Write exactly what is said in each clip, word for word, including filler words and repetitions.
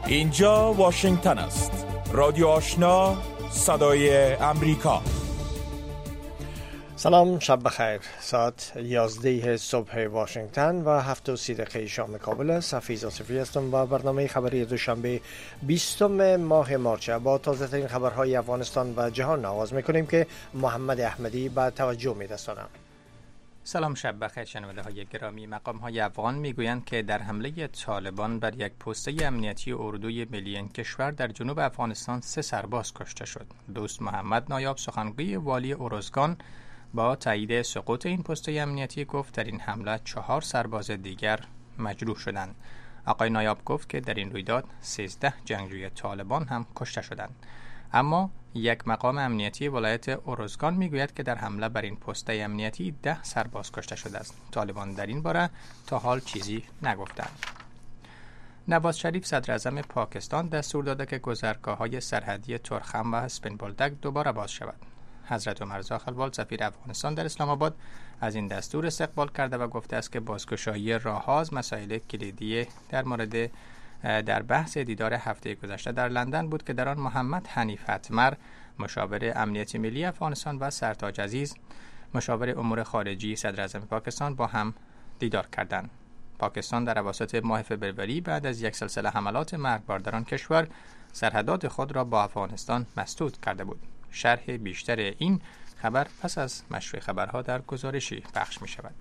اینجا واشنگتن است. رادیو آشنا، صدای امریکا. سلام، شب بخیر. ساعت یازده صبح واشنگتن و هفت و سی دقیقه شام کابل است. حفیظ آصفی هستم و برنامه خبری دوشنبه بیستم ماه مارچ با تازه ترین خبرهای افغانستان و جهان آغاز میکنیم که محمد احمدی به توجه میرسانم. سلام، شب بخیر شنونده های گرامی. مقام های افغان میگویند که در حمله طالبان بر یک پسته امنیتی اردوی ملی این کشور در جنوب افغانستان سه سرباز کشته شد. دوست محمد نایاب سخنگوی والی اروزگان با تایید سقوط این پسته امنیتی گفت در این حمله چهار سرباز دیگر مجروح شدند. آقای نایاب گفت که در این رویداد سیزده جنگجوی طالبان هم کشته شدند. اما یک مقام امنیتی ولایت اروزگان میگوید که در حمله بر این پسته امنیتی ده سرباز کشته شده است. طالبان در این باره تا حال چیزی نگفتند. نواز شریف صدر اعظم پاکستان دستور داده که گذرگاه‌های سرحدی ترخم و اسپین بولدک دوباره باز شود. حضرت عمر زاخلوال سفیر افغانستان در اسلام آباد از این دستور استقبال کرده و گفته است که بازگشایی راه‌ها از مسائل کلیدی در مورد در بحث دیدار هفته گذشته در لندن بود که در آن محمد حنیف اتمر مشاور امنیت ملی افغانستان و سرتاج عزیز مشاور امور خارجی صدر اعظم پاکستان با هم دیدار کردند. پاکستان در اواسط ماه فوریه بعد از یک سلسله حملات مرگبار در آن کشور سرحدات خود را با افغانستان مسدود کرده بود. شرح بیشتر این خبر پس از نشر خبرها در گزارشی پخش می شود.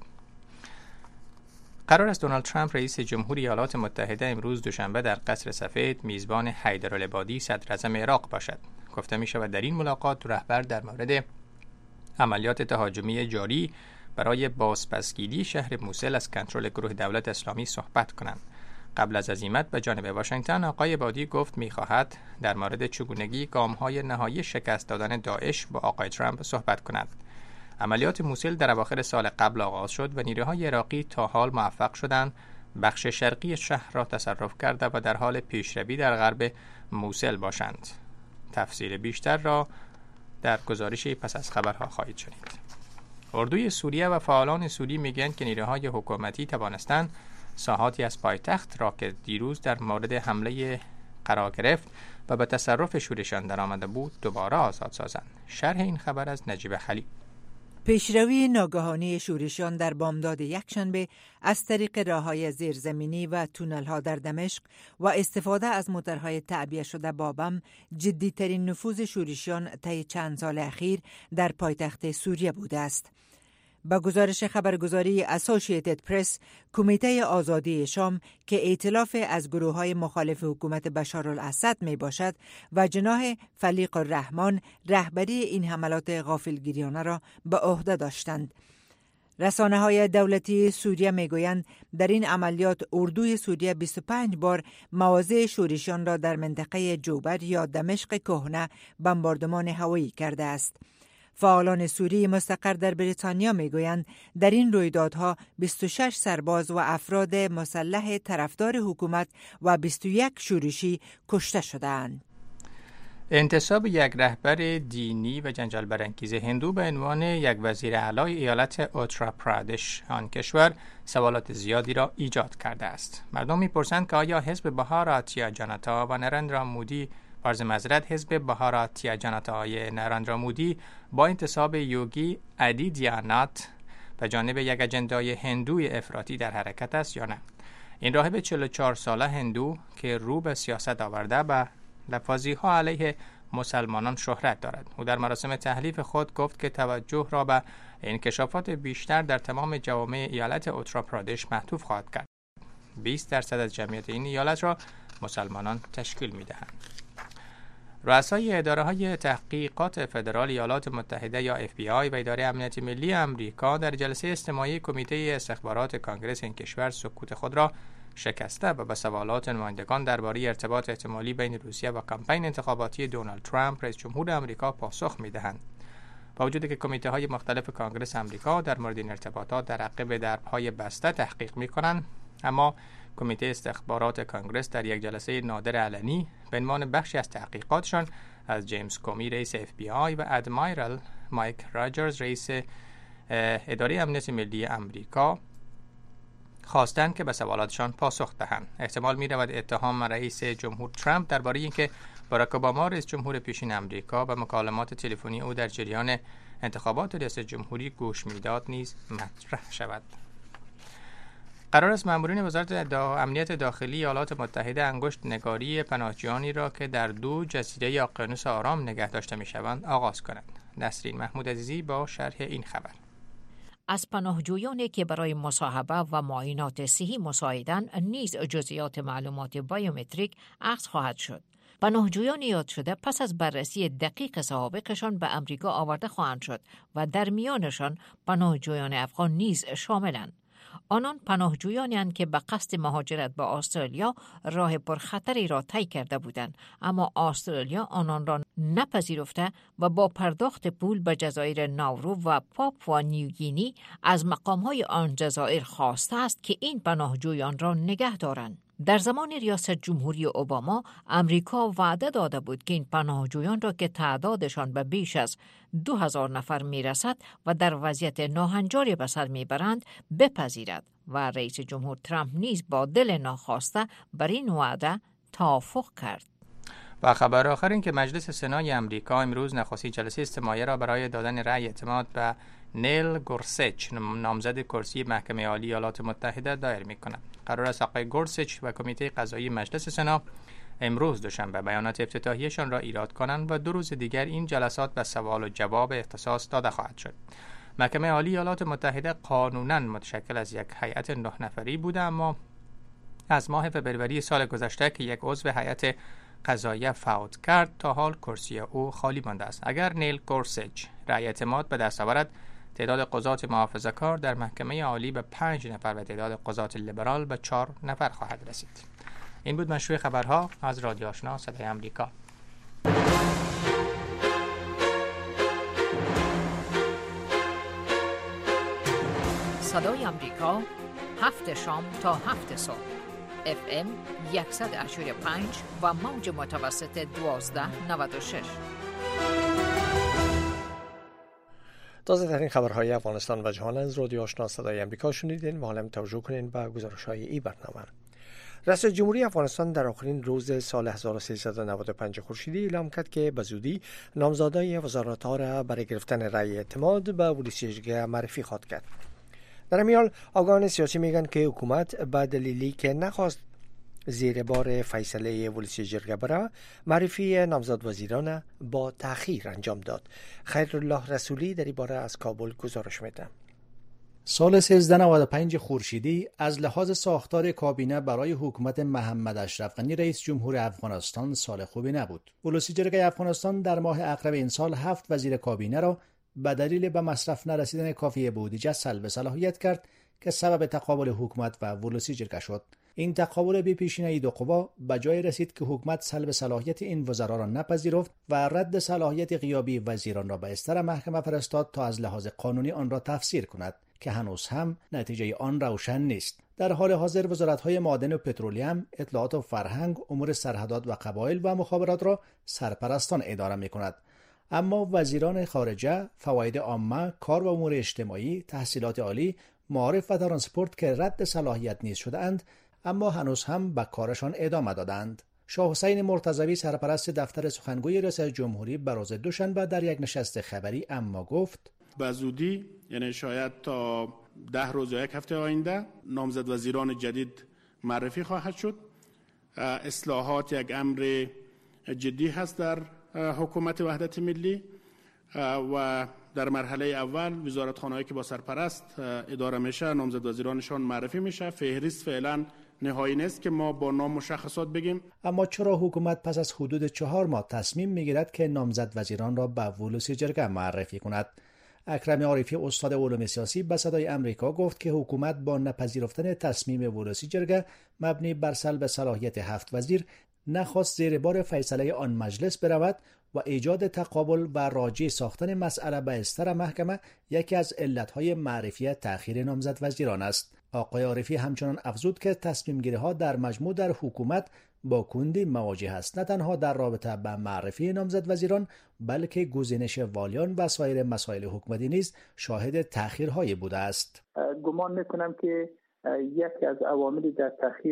قرار است دونالد ترامپ رئیس جمهوری ایالات متحده امروز دوشنبه در قصر سفید میزبان حیدرالعبادی صدر اعظم عراق باشد. گفته می شود در این ملاقات رهبر در مورد عملیات تهاجمی جاری برای بازپسگیری شهر موسل از کنترل گروه دولت اسلامی صحبت کنند. قبل از عزیمت به جانب واشنگتن آقای عبادی گفت می خواهد در مورد چگونگی گام‌های نهایی شکست دادن داعش با آقای ترامپ صحبت کند. عملیات موسل در اواخر سال قبل آغاز شد و نیروهای عراقی تا حال موفق شدند بخش شرقی شهر را تصرف کرده و در حال پیشروی در غرب موسل باشند. تفصیل بیشتر را در گزارشی پس از خبرها خواهید شنید. اردوی سوریه و فعالان سوری میگویند که نیروهای حکومتی توانستند ساحاتی از پایتخت را که دیروز در مورد حمله قرار گرفت و به تصرف شورشیان درآمده بود دوباره آزاد سازند. شرح این خبر از نجیب خلیل. پیشروی ناگهانی شورشیان در بامداد یکشنبه از طریق راه‌های زیرزمینی و تونل‌ها در دمشق و استفاده از موتورهای تعبیه شده با بم جدی‌ترین نفوذ شورشیان طی چند سال اخیر در پایتخت سوریه بوده است. با گزارش خبرگزاری اسوسییتد پرس، کمیته آزادی شام که ائتلاف از گروه‌های مخالف حکومت بشارالاسد می باشد و جناح فلیق الرحمن رهبری این حملات غافلگیرانه را به عهده داشتند. رسانه‌های دولتی سوریه می‌گویند در این عملیات اردوی سوریه بیست و پنج بار مواضع شورشیان را در منطقه جوبر یا دمشق کهنه بمباردمان هوایی کرده است. فعالان سوری مستقر در بریتانیا میگویند در این رویدادها بیست و شش سرباز و افراد مسلح طرفدار حکومت و بیست و یک شورشی کشته شدند. انتصاب یک رهبر دینی و جنجال برانگیز هندو به عنوان یک وزیر اعلی ایالت اتر پردش آن کشور سوالات زیادی را ایجاد کرده است. مردم میپرسند که آیا حزب بهاراتیا جنتا و نریندرا مودی عرض معذرت حزب بهاراتیا جنتای نریندرا مودی با انتصاب یوگی آدیتیانات به جانب یک اجندای هندوی افراطی در حرکت است یا نه. این راهب چهل و چهار ساله هندو که رو به سیاست آورده به لفاظی‌ها علیه مسلمانان شهرت دارد. او در مراسم تحلیف خود گفت که توجه را به انکشافات بیشتر در تمام جوامع ایالت اتر پردش معطوف خواهد کرد. بیست درصد از جمعیت این ایالت را مسلمانان تشکیل می‌دهند. رؤسای اداره‌های تحقیقات فدرال ایالات متحده یا اف بی آی و اداره امنیت ملی آمریکا در جلسه اجتماعی کمیته استخبارات کانگرس این کشور سکوت خود را شکسته و به سوالات نمایندگان درباره ارتباط احتمالی بین روسیه و کمپین انتخاباتی دونالد ترامپ رئیس جمهور آمریکا پاسخ می‌دهند. با وجودی که کمیته‌های مختلف کانگرس آمریکا در مورد این ارتباطات در عقب درهای بسته تحقیق می‌کنند، اما کمیته استخبارات کانگرس در یک جلسه نادر علنی به عنوان بخشی از تحقیقاتشان از جیمز کومی رئیس اف بی آی و ادمایرال مایک راجرز رئیس اداره امنیت ملی آمریکا خواستند که به سوالاتشان پاسخ دهند. احتمال می‌رود اتهام رئیس جمهور ترامپ درباره اینکه باراک اوباما رئیس جمهور پیشین آمریکا به مکالمات تلفنی او در جریان انتخابات ریاست جمهوری گوش میداد نیز مطرح شود. قرار است مامورین وزارت دا امنیت داخلی ایالات متحده انگشت نگاری پناهجویانی را که در دو جزیره اقیانوس آرام نگه داشته می‌شوند آغاز کنند. نسرین محمود عزیزی با شرح این خبر. از پناهجویانی که برای مصاحبه و معاینات صحی مساعدند نیز جزئیات معلومات بیومتریک اخذ خواهد شد. پناهجویان یاد شده پس از بررسی دقیق سوابقشان به امریکا آورده خواهند شد و در میانشان پناهجویان افغان نیز شاملند. آنان پناهجویانی هستند که به قصد مهاجرت به استرالیا راه پرخطری را طی کرده بودند، اما استرالیا آنان را نپذیرفته و با پرداخت پول به جزایر ناورو و پاپوا نیوگینی از مقام‌های آن جزایر خواسته است که این پناهجویان را نگه دارند. در زمان ریاست جمهوری اوباما، امریکا وعده داده بود که این پناهجویان را که تعدادشان به بیش از دو هزار نفر میرسد و در وضعیت ناهنجاری به سر میبرند بپذیرد و رئیس جمهور ترامپ نیز با دل ناخواسته بر این وعده توافق کرد. و خبر آخر این که مجلس سنای امریکا امروز نخستین جلسه استماعی را برای دادن رأی اعتماد به نیل گورسچ نامزد کرسی محکمه عالی ایالات متحده دایر می‌کند. قرار است آقای گورسچ و کمیته قضایی مجلس سنا امروز دوشنبه بیانات افتتاحیه‌شان را ایراد کنند و دو روز دیگر این جلسات به سوال و جواب اختصاص داده خواهد شد. محکمه عالی ایالات متحده قانوناً متشکل از یک هیئت نه نفری بوده، اما از ماه فبروری سال گذشته که یک عضو هیئت قضاییه فوت کرد تا حال کرسی او خالی مانده است. اگر نیل گورسچ رأی اعتماد به دست آورد، تعداد قضات محافظه‌کار در محکمه عالی به پنج نفر و تعداد قضات لیبرال به چهار نفر خواهد رسید. این بود مشروع خبرها از رادیو آشنا صدای آمریکا. صدای آمریکا، هفت شام تا هفت صبح. اف ام صد و پنج و موج متوسط دوازده نود و شش. تازه ترین خبرهای افغانستان و جهان از رادیو آشنا صدای آمریکا شنیدین و حالا توجه کنین به گزارش‌های این برنامه. رئیس جمهوری افغانستان در آخرین روز سال هزار و سیصد و نود و پنج خورشیدی اعلام کرد که به زودی نامزدای وزارت‌ها را برای گرفتن رأی اعتماد به ولسی جرگه معرفی خواهد کرد. در این حال آگاهان سیاسی میگن که حکومت به دلیلی که نخواست زیر بار فیصله ولسی جرگه بره، معرفی نامزد وزیران با تأخیر انجام داد. خیرالله رسولی در این باره از کابل گزارش میده. سال سیزده نود و پنج خورشیدی از لحاظ ساختار کابینه برای حکومت محمد اشرف غنی رئیس جمهور افغانستان سال خوبی نبود. ولسی جرگه افغانستان در ماه اقرب این سال هفت وزیر کابینه را به دلیل به مصرف نرسیدن کافی بودجه سلب صلاحیت کرد که سبب تقابل حکومت و ولسی جرگه شد. این تقابل بی پیشینه دو قوا به جای رسید که حکومت سلب صلاحیت این وزرا را نپذیرفت و رد صلاحیت غیابی وزیران را به استر محکمه فرستاد تا از لحاظ قانونی آن را تفسیر کند که هنوز هم نتیجه آن روشن نیست. در حال حاضر وزارت‌های معادن و پترولیم، اطلاعات و فرهنگ، امور سرحدات و قبایل و مخابرات را سرپرستان اداره می‌کند. اما وزیران خارجه، فواید عامه، کار و امور اجتماعی، تحصیلات عالی، معارف و ترانسپورت که رد صلاحیت نیز شده‌اند، اما هنوز هم به کارشان ادامه دادند. شاه حسین مرتضوی سرپرست دفتر سخنگوی ریاست جمهوری به روز دوشنبه در یک نشست خبری اما گفت به زودی، یعنی شاید تا ده روز یا یک هفته آینده، نامزد وزیران جدید معرفی خواهد شد. اصلاحات یک امر جدی هست در حکومت وحدت ملی و در مرحله اول وزارتخانه‌ای که با سرپرست اداره میشه نامزد وزیرانشان معرفی میشه. فهرست فعلا نهایی نیست که ما با نام مشخصات بگیم. اما چرا حکومت پس از حدود چهار ماه تصمیم میگیرد که نامزد وزیران را به ولسی جرگه معرفی کند؟ اکرم عارفی استاد علوم سیاسی به صدای آمریکا گفت که حکومت با نپذیرفتن تصمیم ولسی جرگه مبنی بر سلب صلاحیت هفت وزیر نخواست زیر بار فیصله آن مجلس برود و ایجاد تقابل و راجع ساختن مسئله به استر محکمه یکی از علتهای معرفی تأخیر نامزد وزیران است. آقای عارفی همچنان افزود که تصمیم گیری ها در مجموع در حکومت با کندی مواجه است، نه تنها در رابطه به معرفی نامزد وزیران بلکه گزینش والیان و سایر مسائل حکومتی نیز شاهد تأخیرهای بوده است. گمان میکنم که یکی از عواملی در تأخیر